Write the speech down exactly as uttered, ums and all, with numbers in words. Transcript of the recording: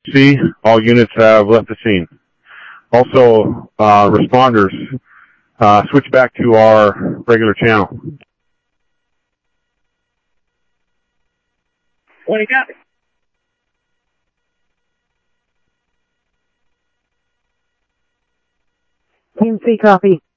C, all units have left the scene. Also, uh, responders, uh, switch back to our regular channel. What do you got? Team C, copy.